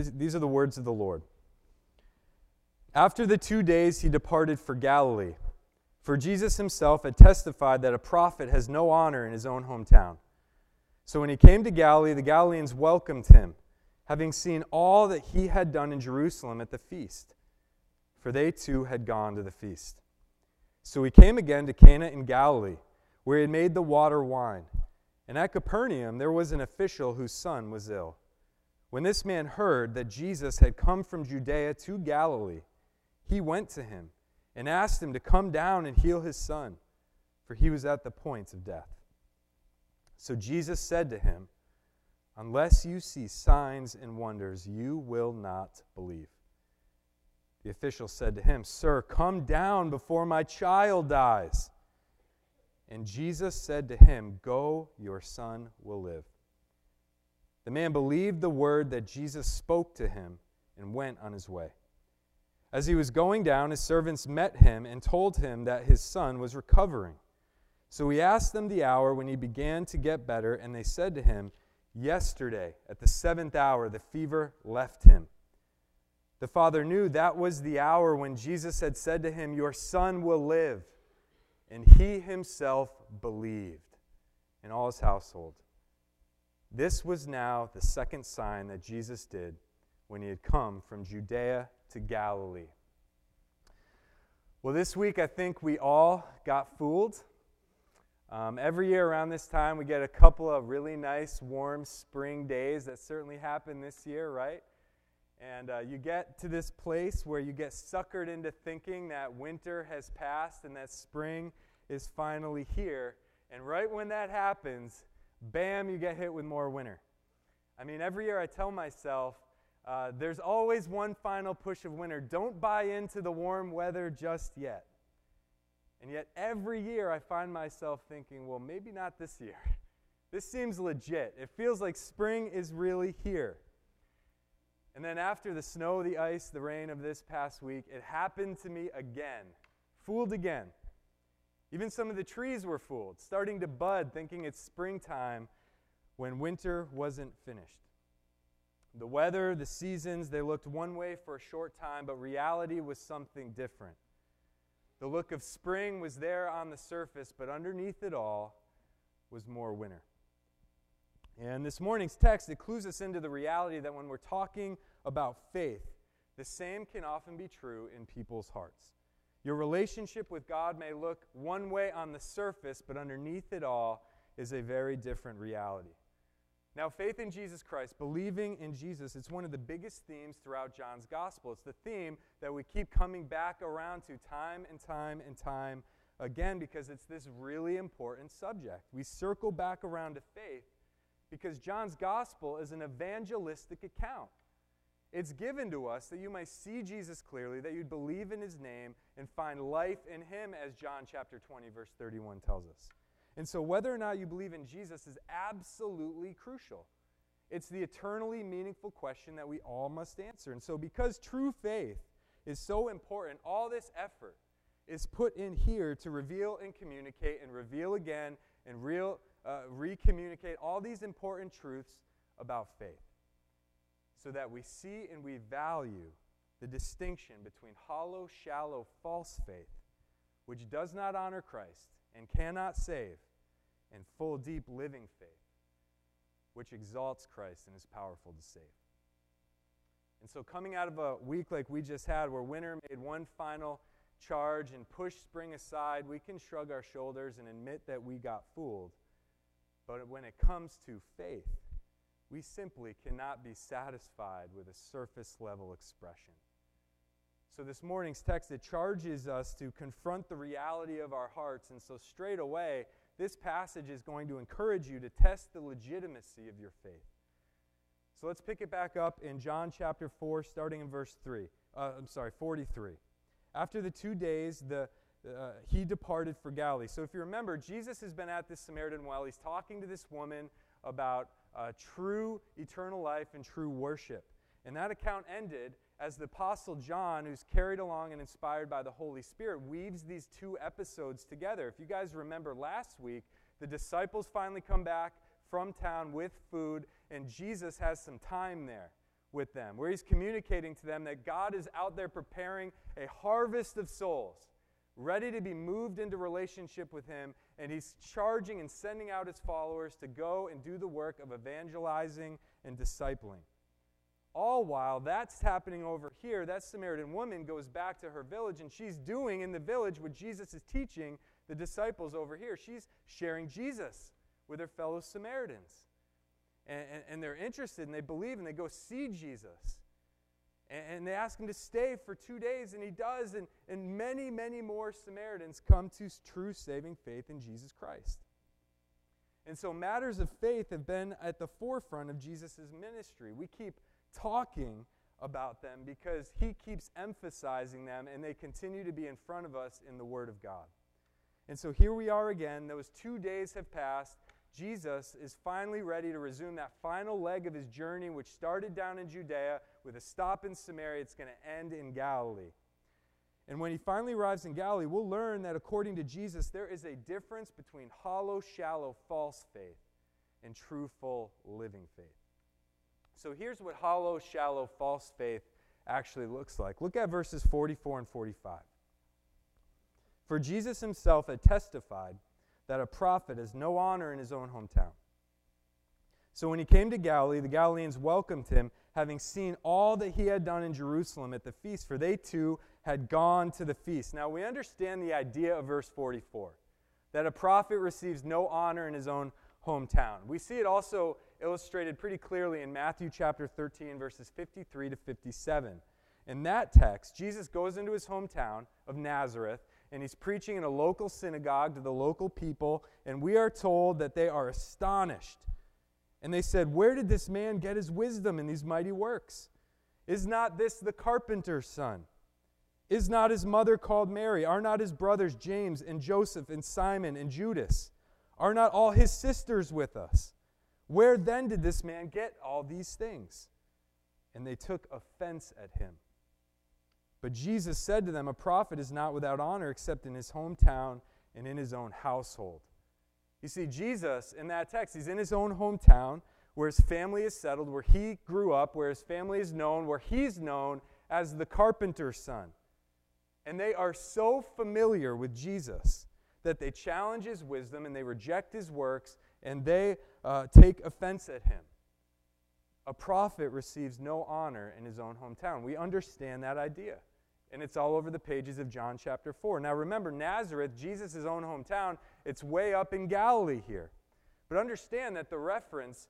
these are the words of the Lord. After the 2 days he departed for Galilee, for Jesus himself had testified that a prophet has no honor in his own hometown. So when he came to Galilee, the Galileans welcomed him, having seen all that he had done in Jerusalem at the feast, for they too had gone to the feast. So he came again to Cana in Galilee, where he had made the water wine. And at Capernaum there was an official whose son was ill. When this man heard that Jesus had come from Judea to Galilee, he went to him and asked him to come down and heal his son, for he was at the point of death. So Jesus said to him, "Unless you see signs and wonders, you will not believe." The official said to him, "Sir, come down before my child dies." And Jesus said to him, "Go, your son will live." The man believed the word that Jesus spoke to him and went on his way. As he was going down, his servants met him and told him that his son was recovering. So he asked them the hour when he began to get better, and they said to him, "Yesterday, at the 7th hour, the fever left him." The father knew that was the hour when Jesus had said to him, "Your son will live." And he himself believed, and all his household. This was now the second sign that Jesus did when he had come from Judea to Galilee. Well, this week I think we all got fooled. Every year around this time we get a couple of really nice warm spring days. That certainly happened this year, right? And you get to this place where you get suckered into thinking that winter has passed and that spring is finally here. And right when that happens, bam, you get hit with more winter. I mean, every year I tell myself, there's always one final push of winter. Don't buy into the warm weather just yet. And yet every year I find myself thinking, well, maybe not this year. This seems legit. It feels like spring is really here. And then after the snow, the ice, the rain of this past week, it happened to me again. Fooled again. Even some of the trees were fooled, starting to bud, thinking it's springtime when winter wasn't finished. The weather, the seasons, they looked one way for a short time, but reality was something different. The look of spring was there on the surface, but underneath it all was more winter. And this morning's text, it clues us into the reality that when we're talking about faith, the same can often be true in people's hearts. Your relationship with God may look one way on the surface, but underneath it all is a very different reality. Now, faith in Jesus Christ, believing in Jesus, it's one of the biggest themes throughout John's gospel. It's the theme that we keep coming back around to time and time and time again because it's this really important subject. We circle back around to faith because John's gospel is an evangelistic account. It's given to us that you might see Jesus clearly, that you'd believe in his name and find life in him, as John chapter 20, verse 31 tells us. And so whether or not you believe in Jesus is absolutely crucial. It's the eternally meaningful question that we all must answer. And so because true faith is so important, all this effort is put in here to reveal and communicate and reveal again and re-communicate all these important truths about faith so that we see and we value the distinction between hollow, shallow, false faith, which does not honor Christ and cannot save, and full, deep, living faith, which exalts Christ and is powerful to save. And so coming out of a week like we just had, where winter made one final charge and pushed spring aside, we can shrug our shoulders and admit that we got fooled. But when it comes to faith, we simply cannot be satisfied with a surface-level expression. So this morning's text, it charges us to confront the reality of our hearts. And so straight away, this passage is going to encourage you to test the legitimacy of your faith. So let's pick it back up in John chapter 4, starting in verse 43. After the 2 days, he departed for Galilee. So if you remember, Jesus has been at this Samaritan well. He's talking to this woman about true eternal life and true worship. And that account ended as the Apostle John, who's carried along and inspired by the Holy Spirit, weaves these two episodes together. If you guys remember last week, the disciples finally come back from town with food, and Jesus has some time there with them, where he's communicating to them that God is out there preparing a harvest of souls, ready to be moved into relationship with him, and he's charging and sending out his followers to go and do the work of evangelizing and discipling. All while that's happening over here, that Samaritan woman goes back to her village, and she's doing in the village what Jesus is teaching the disciples over here. She's sharing Jesus with her fellow Samaritans. And they're interested, and they believe, and they go see Jesus. And they ask him to stay for 2 days, and he does. And many, many more Samaritans come to true saving faith in Jesus Christ. And so matters of faith have been at the forefront of Jesus' ministry. We keep talking about them because he keeps emphasizing them, and they continue to be in front of us in the Word of God. And so here we are again. Those 2 days have passed. Jesus is finally ready to resume that final leg of his journey, which started down in Judea with a stop in Samaria. It's going to end in Galilee. And when he finally arrives in Galilee, we'll learn that according to Jesus, there is a difference between hollow, shallow, false faith and true, full, living faith. So here's what hollow, shallow, false faith actually looks like. Look at verses 44 and 45. For Jesus himself had testified that a prophet has no honor in his own hometown. So when he came to Galilee, the Galileans welcomed him, having seen all that he had done in Jerusalem at the feast, for they too had gone to the feast. Now we understand the idea of verse 44, that a prophet receives no honor in his own hometown. We see it also illustrated pretty clearly in Matthew chapter 13, verses 53 to 57. In that text, Jesus goes into his hometown of Nazareth, and he's preaching in a local synagogue to the local people, and we are told that they are astonished. And they said, "Where did this man get his wisdom in these mighty works? Is not this the carpenter's son? Is not his mother called Mary? Are not his brothers James and Joseph and Simon and Judas? Are not all his sisters with us? Where then did this man get all these things?" And they took offense at him. But Jesus said to them, "A prophet is not without honor except in his hometown and in his own household." You see, Jesus, in that text, he's in his own hometown where his family is settled, where he grew up, where his family is known, where he's known as the carpenter's son. And they are so familiar with Jesus that they challenge his wisdom and they reject his works and they take offense at him. A prophet receives no honor in his own hometown. We understand that idea. And it's all over the pages of John chapter 4. Now remember, Nazareth, Jesus' own hometown, it's way up in Galilee here. But understand that the reference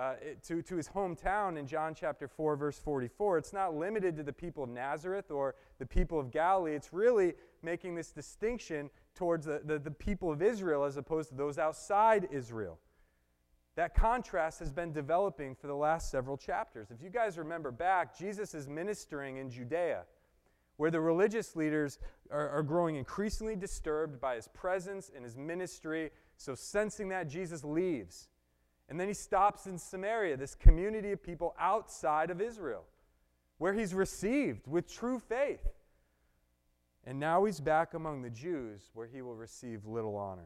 to his hometown in John chapter 4, verse 44, it's not limited to the people of Nazareth or the people of Galilee. It's really making this distinction towards the people of Israel as opposed to those outside Israel. That contrast has been developing for the last several chapters. If you guys remember back, Jesus is ministering in Judea, where the religious leaders are growing increasingly disturbed by his presence and his ministry. So sensing that, Jesus leaves. And then he stops in Samaria, this community of people outside of Israel, where he's received with true faith. And now he's back among the Jews, where he will receive little honor.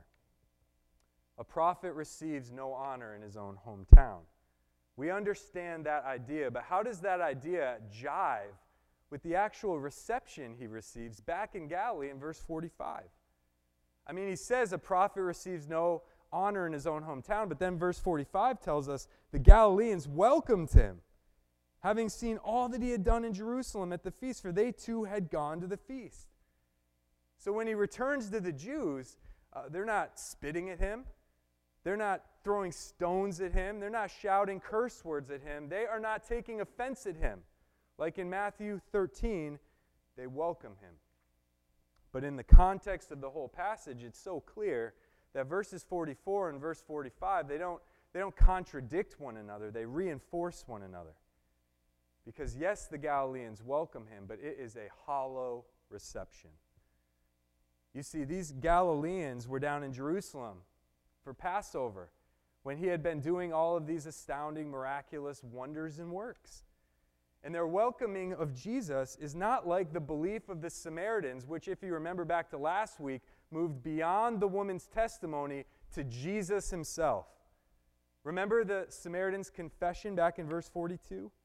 A prophet receives no honor in his own hometown. We understand that idea, but how does that idea jive with the actual reception he receives back in Galilee in verse 45? I mean, he says a prophet receives no honor in his own hometown, but then verse 45 tells us the Galileans welcomed him, having seen all that he had done in Jerusalem at the feast, for they too had gone to the feast. So when he returns to the Jews, they're not spitting at him. They're not throwing stones at him. They're not shouting curse words at him. They are not taking offense at him. Like in Matthew 13, they welcome him. But in the context of the whole passage, it's so clear that verses 44 and verse 45, they don't contradict one another. They reinforce one another. Because yes, the Galileans welcome him, but it is a hollow reception. You see, these Galileans were down in Jerusalem for Passover when he had been doing all of these astounding, miraculous wonders and works. And their welcoming of Jesus is not like the belief of the Samaritans, which, if you remember back to last week, moved beyond the woman's testimony to Jesus himself. Remember the Samaritan's confession back in verse 42?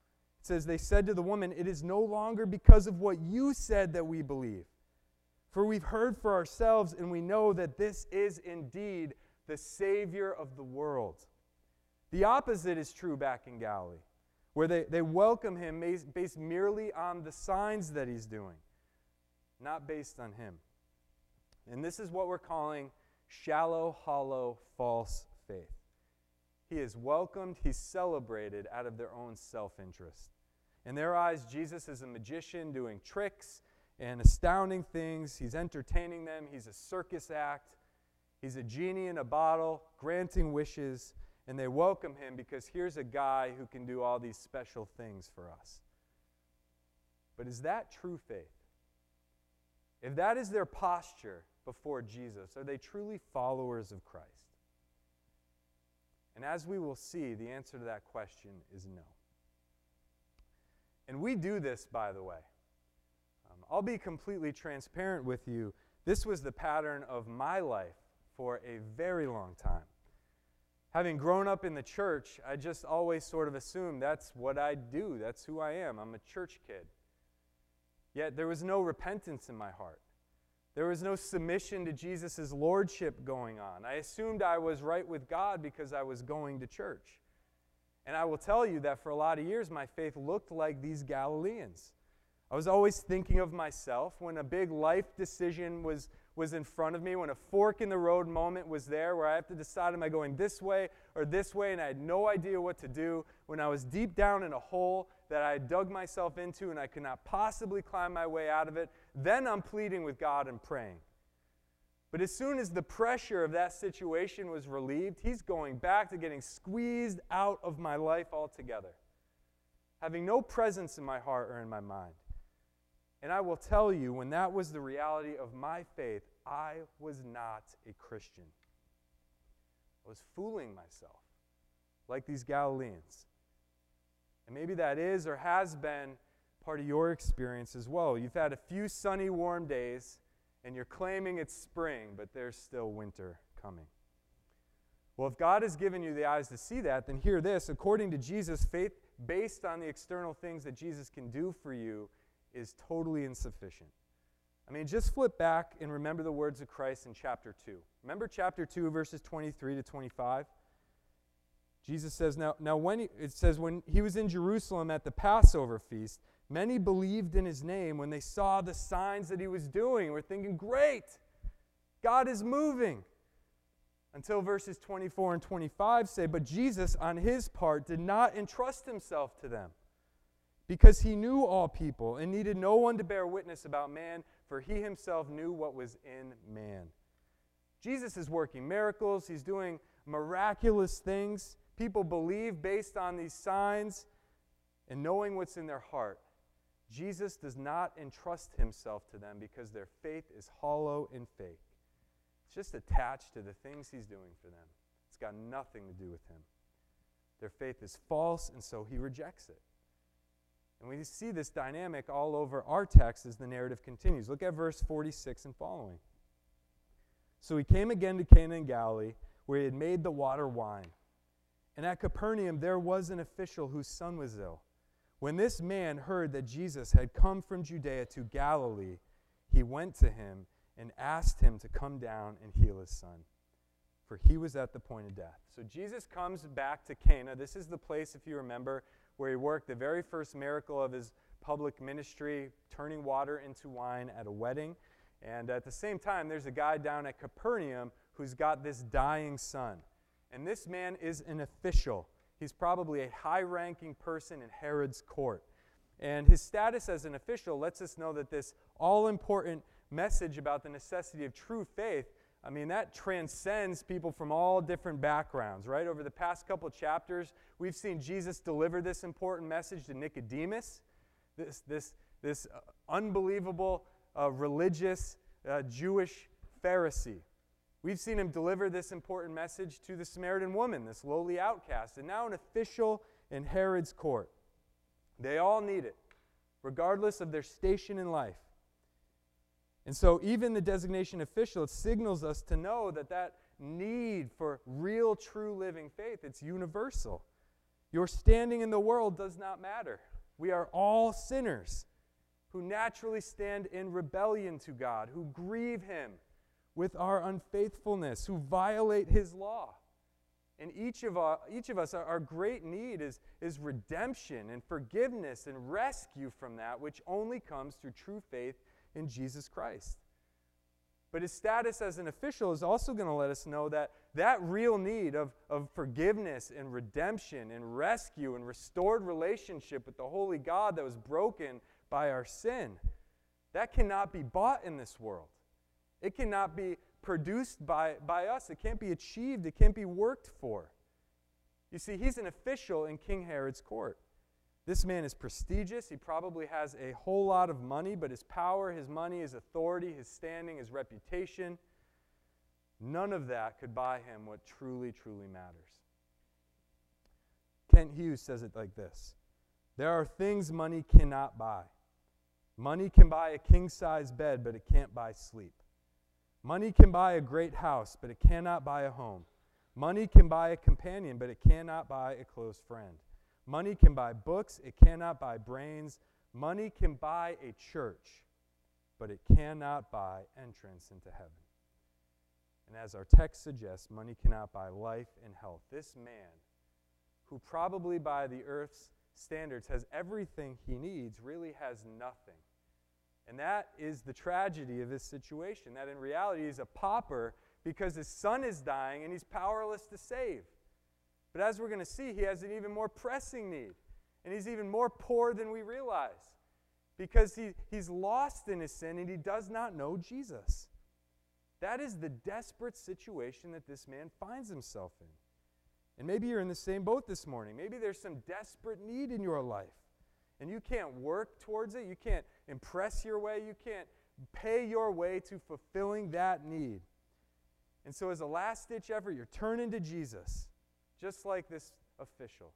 It says, they said to the woman, "It is no longer because of what you said that we believe. For we've heard for ourselves, and we know that this is indeed the Savior of the world." The opposite is true back in Galilee, where they welcome him based merely on the signs that he's doing, not based on him. And this is what we're calling shallow, hollow, false faith. He is welcomed, he's celebrated out of their own self-interest. In their eyes, Jesus is a magician doing tricks and astounding things. He's entertaining them. He's a circus act. He's a genie in a bottle, granting wishes. And they welcome him because here's a guy who can do all these special things for us. But is that true faith? If that is their posture before Jesus, are they truly followers of Christ? And as we will see, the answer to that question is no. And we do this, by the way. I'll be completely transparent with you. This was the pattern of my life for a very long time. Having grown up in the church, I just always sort of assumed that's what I do. That's who I am. I'm a church kid. Yet there was no repentance in my heart. There was no submission to Jesus' lordship going on. I assumed I was right with God because I was going to church. And I will tell you that for a lot of years, my faith looked like these Galileans. I was always thinking of myself when a big life decision was in front of me, when a fork in the road moment was there where I have to decide, am I going this way or this way, and I had no idea what to do, when I was deep down in a hole that I had dug myself into and I could not possibly climb my way out of it, then I'm pleading with God and praying. But as soon as the pressure of that situation was relieved, he's going back to getting squeezed out of my life altogether, having no presence in my heart or in my mind. And I will tell you, when that was the reality of my faith, I was not a Christian. I was fooling myself, like these Galileans. And maybe that is or has been part of your experience as well. You've had a few sunny, warm days, and you're claiming it's spring, but there's still winter coming. Well, if God has given you the eyes to see that, then hear this. According to Jesus, faith based on the external things that Jesus can do for you is totally insufficient. I mean, just flip back and remember the words of Christ in chapter 2. Remember chapter 2, verses 23 to 25? Jesus says, when he was in Jerusalem at the Passover feast, many believed in his name when they saw the signs that he was doing. We're thinking, great, God is moving. Until verses 24 and 25 say, but Jesus, on his part, did not entrust himself to them, because he knew all people and needed no one to bear witness about man, for he himself knew what was in man. Jesus is working miracles. He's doing miraculous things. People believe based on these signs and knowing what's in their heart. Jesus does not entrust himself to them because their faith is hollow and fake. It's just attached to the things he's doing for them. It's got nothing to do with him. Their faith is false, and so he rejects it. And we see this dynamic all over our text as the narrative continues. Look at verse 46 and following. So he came again to Cana in Galilee, where he had made the water wine. And at Capernaum there was an official whose son was ill. When this man heard that Jesus had come from Judea to Galilee, he went to him and asked him to come down and heal his son, for he was at the point of death. So Jesus comes back to Cana. This is the place, if you remember, where he worked the very first miracle of his public ministry, turning water into wine at a wedding. And at the same time, there's a guy down at Capernaum who's got this dying son. And this man is an official. He's probably a high-ranking person in Herod's court. And his status as an official lets us know that this all-important message about the necessity of true faith, I mean, that transcends people from all different backgrounds, right? Over the past couple chapters, we've seen Jesus deliver this important message to Nicodemus, this unbelievable religious Jewish Pharisee. We've seen him deliver this important message to the Samaritan woman, this lowly outcast, and now an official in Herod's court. They all need it, regardless of their station in life. And so even the designation official, it signals us to know that need for real, true living faith, it's universal. Your standing in the world does not matter. We are all sinners who naturally stand in rebellion to God, who grieve Him with our unfaithfulness, who violate His law. And each of us, our great need is redemption and forgiveness and rescue from that, which only comes through true faith in Jesus Christ. But his status as an official is also going to let us know that that real need of forgiveness and redemption and rescue and restored relationship with the holy God that was broken by our sin, that cannot be bought in this world. It cannot be produced by us. It can't be achieved. It can't be worked for. You see, he's an official in King Herod's court. This man is prestigious. He probably has a whole lot of money, but his power, his money, his authority, his standing, his reputation, none of that could buy him what truly, truly matters. Kent Hughes says it like this: there are things money cannot buy. Money can buy a king-size bed, but it can't buy sleep. Money can buy a great house, but it cannot buy a home. Money can buy a companion, but it cannot buy a close friend. Money can buy books, it cannot buy brains. Money can buy a church, but it cannot buy entrance into heaven. And as our text suggests, money cannot buy life and health. This man, who probably by the earth's standards has everything he needs, really has nothing. And that is the tragedy of this situation, that in reality he's a pauper because his son is dying and he's powerless to save. But as we're going to see, he has an even more pressing need. And he's even more poor than we realize because he's lost in his sin and he does not know Jesus. That is the desperate situation that this man finds himself in. And maybe you're in the same boat this morning. Maybe there's some desperate need in your life. And you can't work towards it. You can't impress your way. You can't pay your way to fulfilling that need. And so as a last-ditch effort, you're turning to Jesus, just like this official.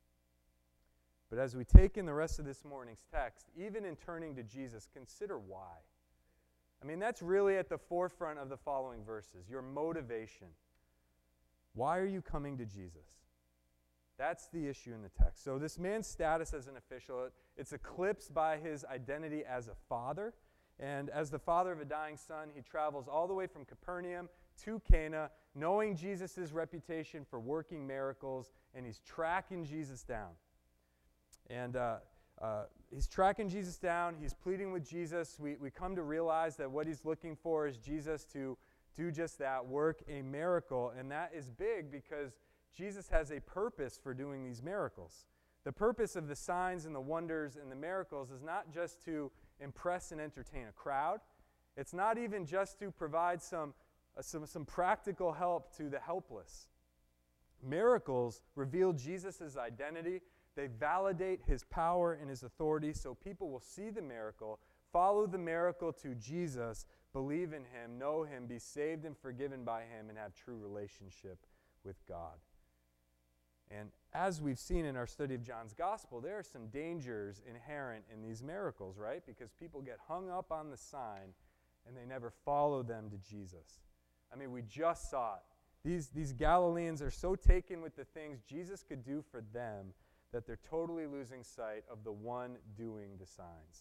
But as we take in the rest of this morning's text, even in turning to Jesus, consider why. I mean, that's really at the forefront of the following verses, your motivation. Why are you coming to Jesus? That's the issue in the text. So this man's status as an official, it's eclipsed by his identity as a father. And as the father of a dying son, he travels all the way from Capernaum to Cana, knowing Jesus' reputation for working miracles, and he's tracking Jesus down. And he's tracking Jesus down. He's pleading with Jesus. We come to realize that what he's looking for is Jesus to do just that, work a miracle. And that is big because Jesus has a purpose for doing these miracles. The purpose of the signs and the wonders and the miracles is not just to impress and entertain a crowd. It's not even just to provide some practical help to the helpless. Miracles reveal Jesus' identity. They validate his power and his authority so people will see the miracle, follow the miracle to Jesus, believe in him, know him, be saved and forgiven by him, and have true relationship with God. And as we've seen in our study of John's Gospel, there are some dangers inherent in these miracles, right? Because people get hung up on the sign and they never follow them to Jesus. I mean, we just saw it. These Galileans are so taken with the things Jesus could do for them that they're totally losing sight of the one doing the signs.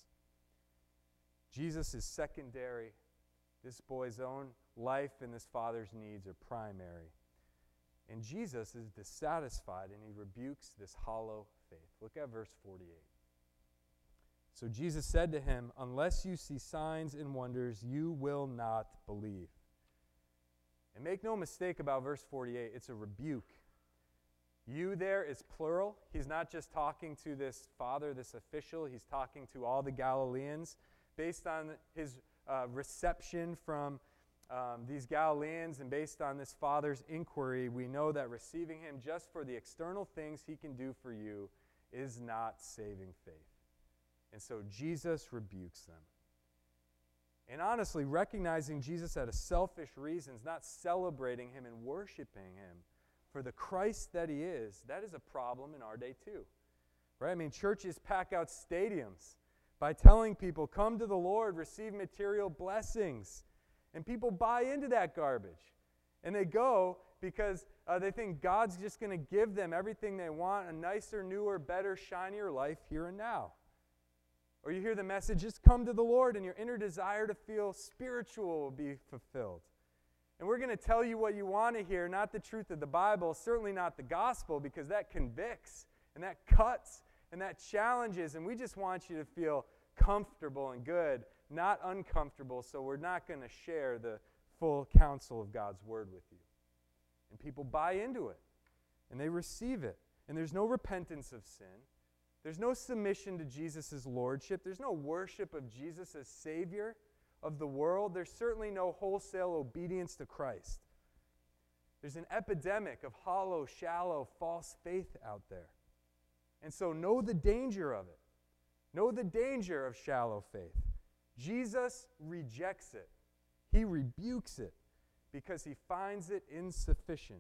Jesus is secondary. This boy's own life and this father's needs are primary. And Jesus is dissatisfied and he rebukes this hollow faith. Look at verse 48. So Jesus said to him, "Unless you see signs and wonders, you will not believe." And make no mistake about verse 48, it's a rebuke. You there is plural. He's not just talking to this father, this official. He's talking to all the Galileans. Based on his reception from these Galileans and based on this father's inquiry, we know that receiving him just for the external things he can do for you is not saving faith. And so Jesus rebukes them. And honestly, recognizing Jesus out of selfish reasons, not celebrating him and worshiping him for the Christ that he is, that is a problem in our day too. Right? I mean, churches pack out stadiums by telling people, come to the Lord, receive material blessings. And people buy into that garbage. And they go because they think God's just going to give them everything they want, a nicer, newer, better, shinier life here and now. Or you hear the message, just come to the Lord and your inner desire to feel spiritual will be fulfilled. And we're going to tell you what you want to hear, not the truth of the Bible, certainly not the gospel, because that convicts and that cuts and that challenges. And we just want you to feel comfortable and good, not uncomfortable, so we're not going to share the full counsel of God's word with you. And people buy into it, and they receive it. And there's no repentance of sin. There's no submission to Jesus' lordship. There's no worship of Jesus as Savior of the world. There's certainly no wholesale obedience to Christ. There's an epidemic of hollow, shallow, false faith out there. And so know the danger of it. Know the danger of shallow faith. Jesus rejects it. He rebukes it because he finds it insufficient.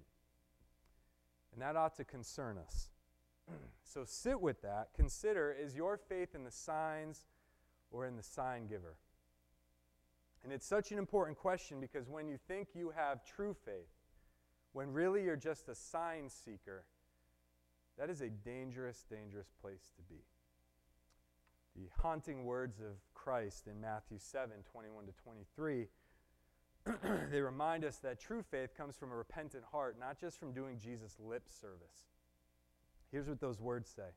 And that ought to concern us. So sit with that. Consider, is your faith in the signs or in the sign giver? And it's such an important question because when you think you have true faith, when really you're just a sign seeker, that is a dangerous, dangerous place to be. The haunting words of Christ in Matthew 7:21 to 23, they remind us that true faith comes from a repentant heart, not just from doing Jesus' lip service. Here's what those words say.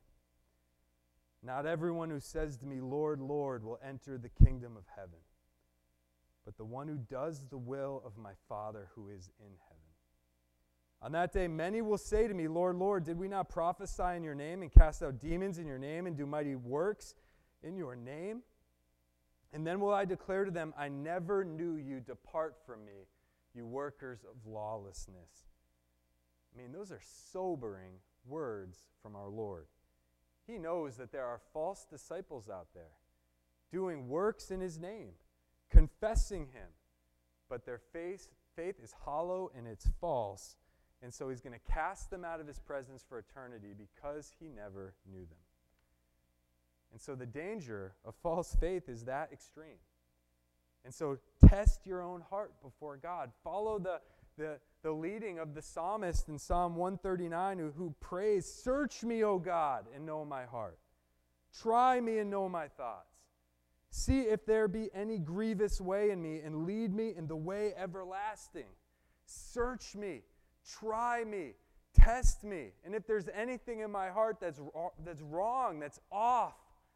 Not everyone who says to me, Lord, Lord, will enter the kingdom of heaven, but the one who does the will of my Father who is in heaven. On that day, many will say to me, Lord, Lord, did we not prophesy in your name and cast out demons in your name and do mighty works in your name? And then will I declare to them, I never knew you. Depart from me, you workers of lawlessness. I mean, those are sobering words from our Lord. He knows that there are false disciples out there doing works in his name, confessing him, but their faith is hollow and it's false, and so he's going to cast them out of his presence for eternity because he never knew them. And so the danger of false faith is that extreme. And so test your own heart before God. Follow the leading of the psalmist in Psalm 139 who prays, search me, O God, and know my heart. Try me and know my thoughts. See if there be any grievous way in me and lead me in the way everlasting. Search me, try me, test me. And if there's anything in my heart that's wrong, that's off,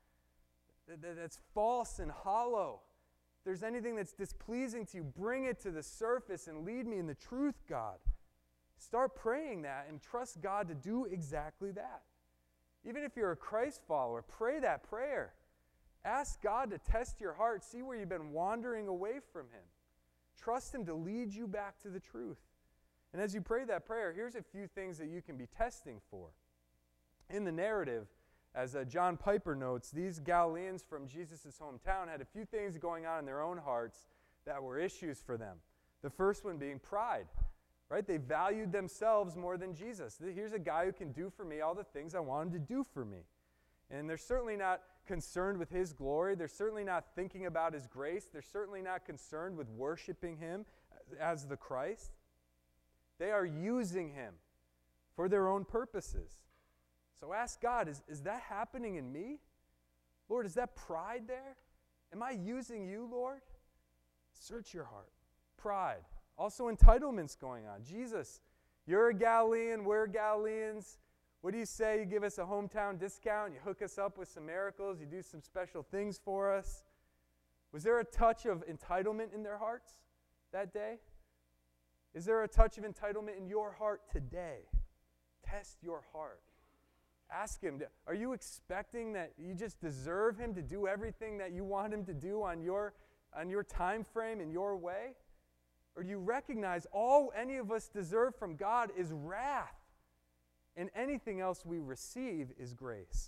that's false and hollow, if there's anything that's displeasing to you, bring it to the surface and lead me in the truth, God. Start praying that and trust God to do exactly that. Even if you're a Christ follower, pray that prayer. Ask God to test your heart, see where you've been wandering away from him. Trust him to lead you back to the truth. And as you pray that prayer, here's a few things that you can be testing for. In the narrative, as John Piper notes, these Galileans from Jesus' hometown had a few things going on in their own hearts that were issues for them. The first one being pride, right? They valued themselves more than Jesus. Here's a guy who can do for me all the things I want him to do for me. And they're certainly not concerned with his glory. They're certainly not thinking about his grace. They're certainly not concerned with worshiping him as the Christ. They are using him for their own purposes. So ask God, is that happening in me? Lord, is that pride there? Am I using you, Lord? Search your heart. Pride. Also entitlements going on. Jesus, you're a Galilean, we're Galileans. What do you say? You give us a hometown discount, you hook us up with some miracles, you do some special things for us. Was there a touch of entitlement in their hearts that day? Is there a touch of entitlement in your heart today? Test your heart. Ask him, are you expecting that you just deserve him to do everything that you want him to do on your time frame, in your way? Or do you recognize all any of us deserve from God is wrath, and anything else we receive is grace?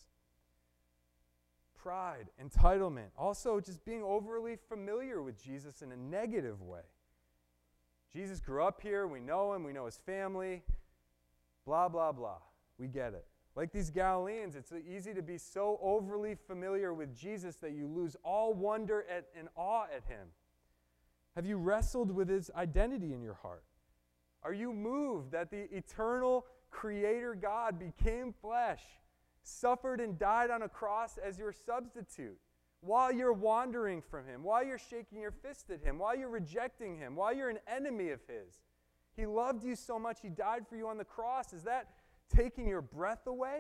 Pride, entitlement, also just being overly familiar with Jesus in a negative way. Jesus grew up here, we know him, we know his family, blah, blah, blah. We get it. Like these Galileans, it's easy to be so overly familiar with Jesus that you lose all wonder and awe at him. Have you wrestled with his identity in your heart? Are you moved that the eternal Creator God became flesh, suffered and died on a cross as your substitute? While you're wandering from Him, while you're shaking your fist at Him, while you're rejecting Him, while you're an enemy of His. He loved you so much, He died for you on the cross. Is that taking your breath away?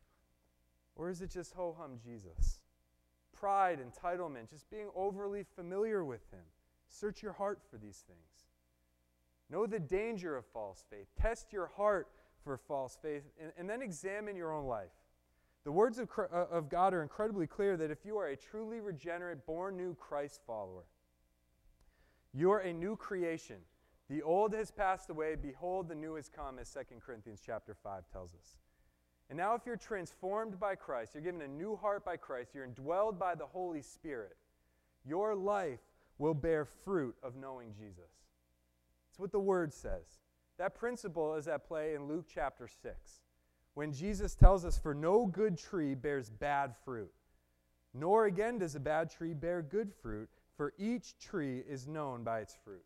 Or is it just ho-hum Jesus? Pride, entitlement, just being overly familiar with Him. Search your heart for these things. Know the danger of false faith. Test your heart for false faith, and then examine your own life. The words of God are incredibly clear that if you are a truly regenerate, born new Christ follower, you are a new creation. The old has passed away. Behold, the new has come, as 2 Corinthians chapter 5 tells us. And now if you're transformed by Christ, you're given a new heart by Christ, you're indwelled by the Holy Spirit, your life will bear fruit of knowing Jesus. It's what the Word says. That principle is at play in Luke chapter 6, when Jesus tells us, "For no good tree bears bad fruit, nor again does a bad tree bear good fruit, for each tree is known by its fruit."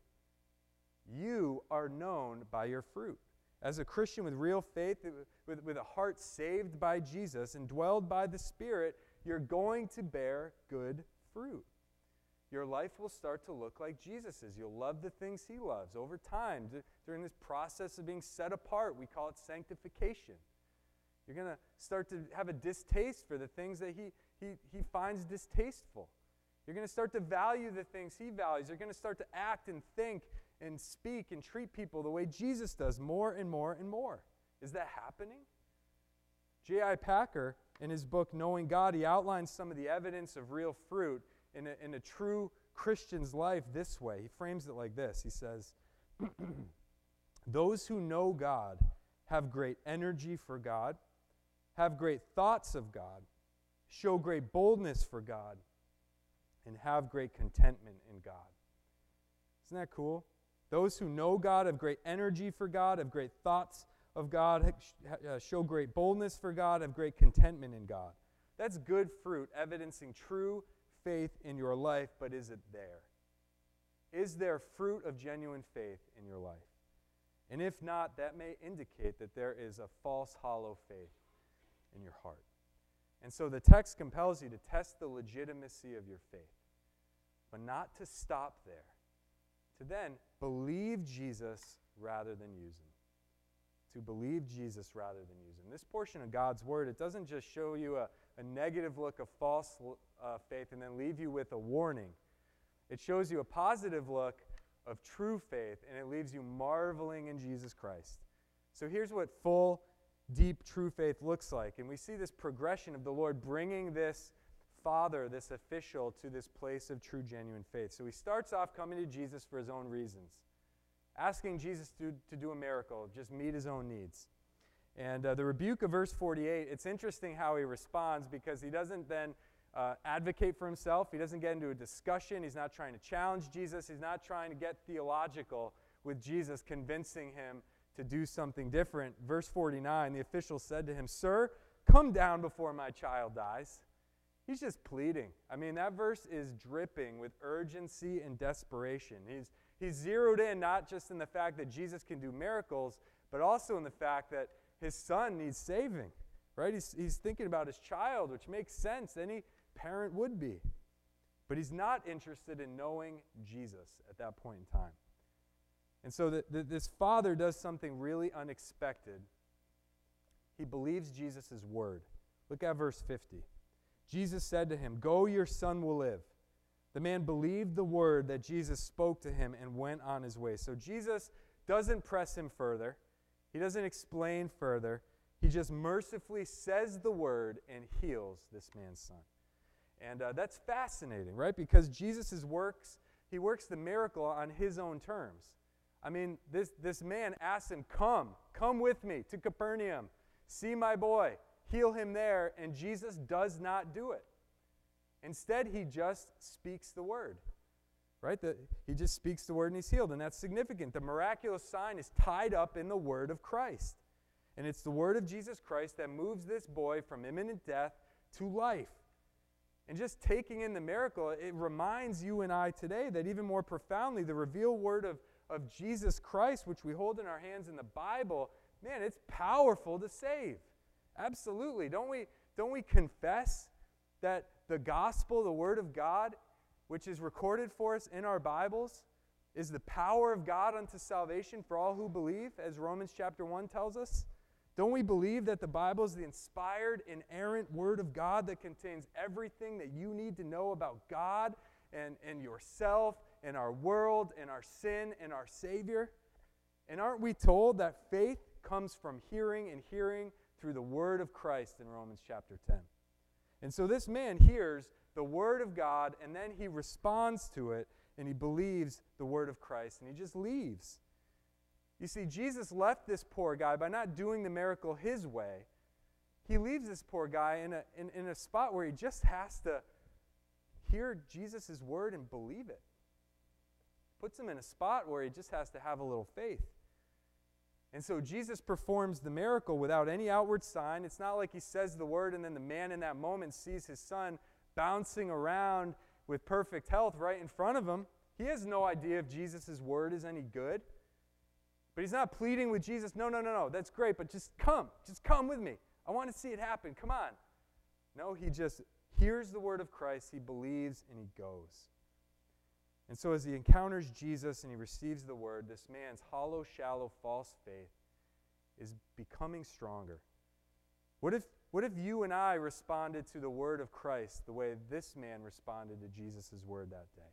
You are known by your fruit. As a Christian with real faith, with a heart saved by Jesus and dwelled by the Spirit, you're going to bear good fruit. Your life will start to look like Jesus's. You'll love the things He loves. Over time, during this process of being set apart, we call it sanctification. You're going to start to have a distaste for the things that he finds distasteful. You're going to start to value the things He values. You're going to start to act and think and speak and treat people the way Jesus does more and more and more. Is that happening? J.I. Packer, in his book Knowing God, he outlines some of the evidence of real fruit in a true Christian's life this way. He frames it like this. He says, "Those who know God have great energy for God, have great thoughts of God, show great boldness for God, and have great contentment in God." Isn't that cool? Those who know God have great energy for God, have great thoughts of God, show great boldness for God, have great contentment in God. That's good fruit, evidencing true faith in your life, but is it there? Is there fruit of genuine faith in your life? And if not, that may indicate that there is a false, hollow faith in your heart. And so the text compels you to test the legitimacy of your faith, but not to stop there, to then believe Jesus rather than use Him. To believe Jesus rather than use Him. This portion of God's Word, it doesn't just show you a negative look of false faith and then leave you with a warning. It shows you a positive look of true faith, and it leaves you marveling in Jesus Christ. So here's what full, deep, true faith looks like. And we see this progression of the Lord bringing this Father, this official, to this place of true, genuine faith. So He starts off coming to Jesus for His own reasons, asking Jesus to do a miracle, just meet His own needs. And the rebuke of verse 48, it's interesting how He responds, because He doesn't then advocate for Himself. He doesn't get into a discussion. He's not trying to challenge Jesus. He's not trying to get theological with Jesus, convincing Him to do something different. Verse 49, the official said to Him, "Sir, come down before my child dies." He's just pleading. I mean, that verse is dripping with urgency and desperation. He's zeroed in not just in the fact that Jesus can do miracles, but also in the fact that his son needs saving, right? He's thinking about his child, which makes sense. Any parent would be. But he's not interested in knowing Jesus at that point in time. And so this father does something really unexpected. He believes Jesus' word. Look at verse 50. Jesus said to him, "Go, your son will live." The man believed the word that Jesus spoke to him and went on his way. So Jesus doesn't press him further. He doesn't explain further. He just mercifully says the word and heals this man's son. And that's fascinating, right? Because Jesus' works, He works the miracle on His own terms. I mean, this man asks him, come with me to Capernaum. See my boy. Heal him there. And Jesus does not do it. Instead, He just speaks the word, right? He just speaks the word and he's healed. And that's significant. The miraculous sign is tied up in the word of Christ. And it's the word of Jesus Christ that moves this boy from imminent death to life. And just taking in the miracle, it reminds you and I today that even more profoundly, the revealed word of Jesus Christ, which we hold in our hands in the Bible, man, it's powerful to save. Absolutely. Don't we confess that the gospel, the Word of God, which is recorded for us in our Bibles, is the power of God unto salvation for all who believe, as Romans chapter 1 tells us? Don't we believe that the Bible is the inspired, inerrant Word of God that contains everything that you need to know about God and yourself and our world and our sin and our Savior? And aren't we told that faith comes from hearing, and hearing through the Word of Christ in Romans chapter 10? And so this man hears the Word of God, and then he responds to it, and he believes the Word of Christ, and he just leaves. You see, Jesus left this poor guy by not doing the miracle his way. He leaves this poor guy in a spot where he just has to hear Jesus' word and believe it. Puts him in a spot where he just has to have a little faith. And so Jesus performs the miracle without any outward sign. It's not like he says the word and then the man in that moment sees his son bouncing around with perfect health right in front of him. He has no idea if Jesus' word is any good. But he's not pleading with Jesus, no, that's great, but just come with me. I want to see it happen, come on. No, he just hears the word of Christ, he believes, and he goes. And so as he encounters Jesus and he receives the word, this man's hollow, shallow, false faith is becoming stronger. What if you and I responded to the word of Christ the way this man responded to Jesus' word that day?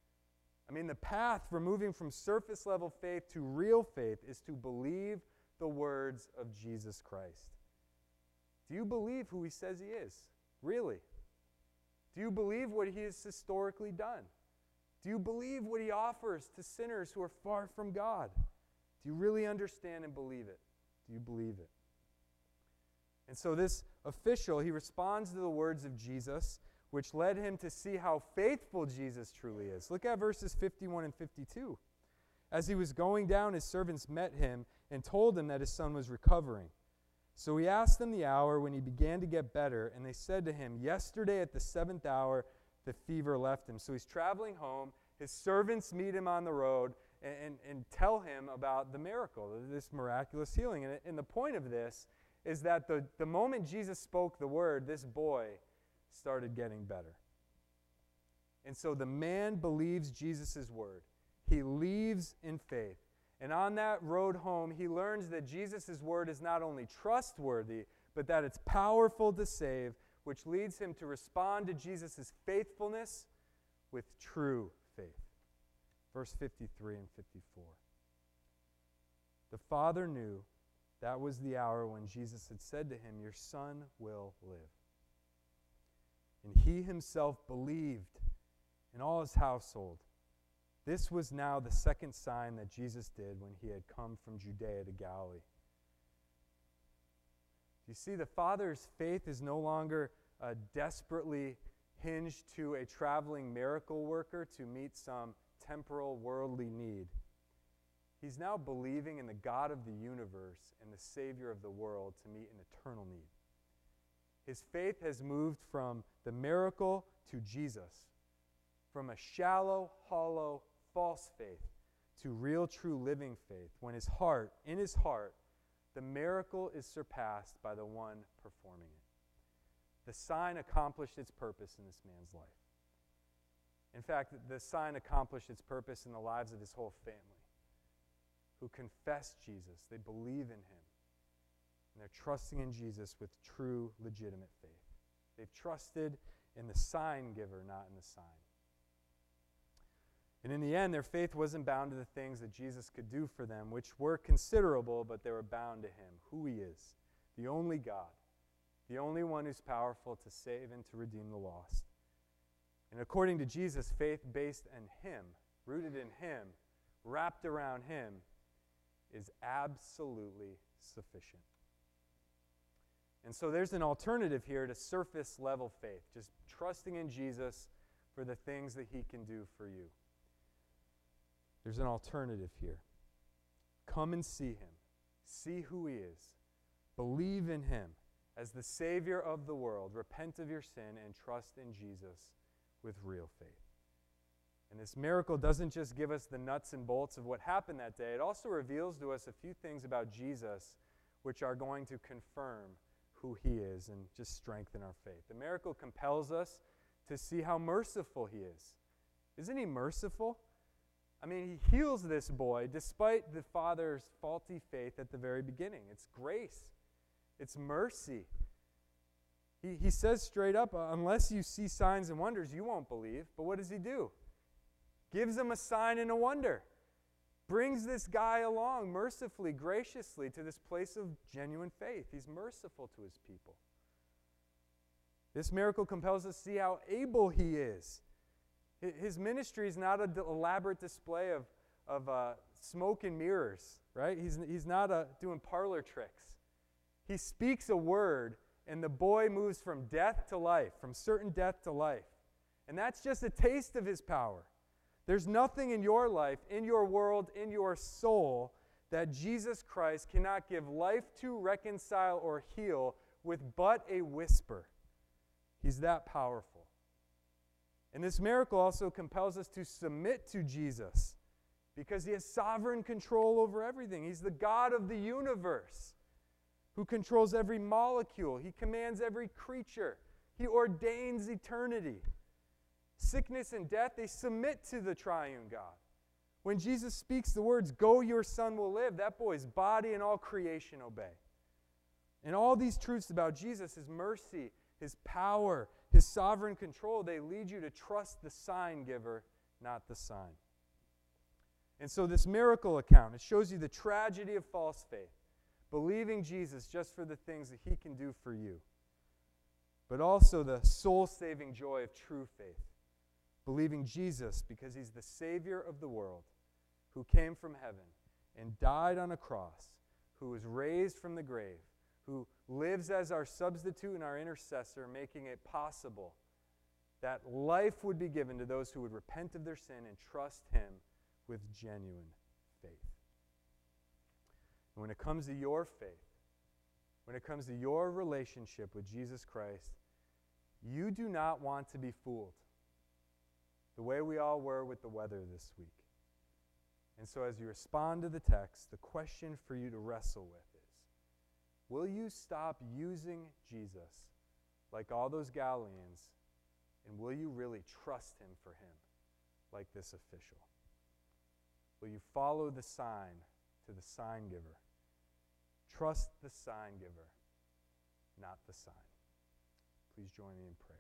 I mean, the path for moving from surface level faith to real faith is to believe the words of Jesus Christ. Do you believe who he says he is? Really? Do you believe what he has historically done? Do you believe what he offers to sinners who are far from God? Do you really understand and believe it? Do you believe it? And so this official, he responds to the words of Jesus, which led him to see how faithful Jesus truly is. Look at verses 51 and 52. As he was going down, his servants met him and told him that his son was recovering. So he asked them the hour when he began to get better, and they said to him, yesterday at the 7th hour, the fever left him. So he's traveling home. His servants meet him on the road and tell him about the miracle, this miraculous healing. And the point of this is that the moment Jesus spoke the word, this boy started getting better. And so the man believes Jesus' word. He leaves in faith. And on that road home, he learns that Jesus' word is not only trustworthy, but that it's powerful to save, which leads him to respond to Jesus' faithfulness with true faith. Verse 53 and 54. The father knew that was the hour when Jesus had said to him, your son will live. And he himself believed in all his household. This was now the second sign that Jesus did when he had come from Judea to Galilee. You see, the Father's faith is no longer desperately hinged to a traveling miracle worker to meet some temporal worldly need. He's now believing in the God of the universe and the Savior of the world to meet an eternal need. His faith has moved from the miracle to Jesus, from a shallow, hollow, false faith to real, true, living faith, when in his heart, the miracle is surpassed by the one performing it. The sign accomplished its purpose in this man's life. In fact, the sign accomplished its purpose in the lives of his whole family, who confess Jesus. They believe in him. And they're trusting in Jesus with true, legitimate faith. They've trusted in the sign giver, not in the sign. And in the end, their faith wasn't bound to the things that Jesus could do for them, which were considerable, but they were bound to him, who he is, the only God, the only one who's powerful to save and to redeem the lost. And according to Jesus, faith based in him, rooted in him, wrapped around him, is absolutely sufficient. And so there's an alternative here to surface level faith, just trusting in Jesus for the things that he can do for you. There's an alternative here. Come and see him. See who he is. Believe in him as the Savior of the world. Repent of your sin and trust in Jesus with real faith. And this miracle doesn't just give us the nuts and bolts of what happened that day. It also reveals to us a few things about Jesus which are going to confirm who he is and just strengthen our faith. The miracle compels us to see how merciful he is. Isn't he merciful? I mean, he heals this boy despite the father's faulty faith at the very beginning. It's grace. It's mercy. He says straight up, unless you see signs and wonders, you won't believe. But what does he do? Gives him a sign and a wonder. Brings this guy along mercifully, graciously to this place of genuine faith. He's merciful to his people. This miracle compels us to see how able he is. His ministry is not an elaborate display of smoke and mirrors, right? He's not doing parlor tricks. He speaks a word, and the boy moves from death to life, from certain death to life. And that's just a taste of his power. There's nothing in your life, in your world, in your soul, that Jesus Christ cannot give life to, reconcile, or heal with but a whisper. He's that powerful. And this miracle also compels us to submit to Jesus because he has sovereign control over everything. He's the God of the universe who controls every molecule. He commands every creature. He ordains eternity. Sickness and death, they submit to the triune God. When Jesus speaks the words, "Go, your son will live," that boy's body and all creation obey. And all these truths about Jesus, his mercy, his power, his sovereign control, they lead you to trust the sign giver, not the sign. And so this miracle account, it shows you the tragedy of false faith, believing Jesus just for the things that he can do for you, but also the soul-saving joy of true faith, believing Jesus because he's the Savior of the world, who came from heaven and died on a cross, who was raised from the grave, who lives as our substitute and our intercessor, making it possible that life would be given to those who would repent of their sin and trust him with genuine faith. And when it comes to your faith, when it comes to your relationship with Jesus Christ, you do not want to be fooled, the way we all were with the weather this week. And so as you respond to the text, the question for you to wrestle with is, will you stop using Jesus like all those Galileans, and will you really trust him for him like this official? Will you follow the sign to the sign giver? Trust the sign giver, not the sign. Please join me in prayer.